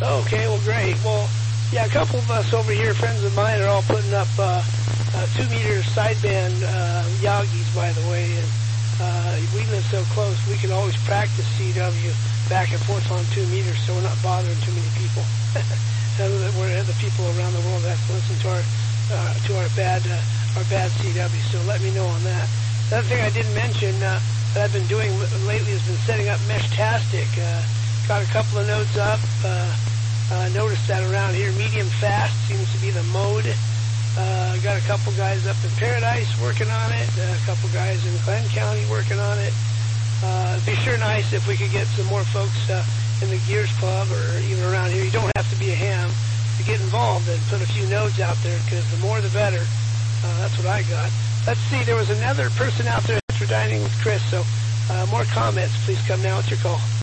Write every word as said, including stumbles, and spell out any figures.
Okay, well, great. Well, yeah, a couple of us over here, friends of mine, are all putting up uh, uh, two-meter sideband uh, Yagis, by the way. And uh, we live so close, we can always practice C W back and forth on two meters, so we're not bothering too many people. We're the people around the world that have to listen to our uh, to our bad uh, our bad C W. So let me know on that. The other thing I didn't mention uh, that I've been doing lately has been setting up Meshtastic. Uh, got a couple of nodes up. Uh, uh, noticed that around here, medium fast seems to be the mode. Uh, got a couple guys up in Paradise working on it. Uh, a couple guys in Glenn County working on it. Uh, it'd be sure nice if we could get some more folks uh, in the Gears Club or even around here. You don't have to be a ham to get involved and put a few nodes out there, because the more the better. Uh, that's what I got. Let's see, there was another person out there for dining with Chris, so uh, more comments. Please come now. What's your call?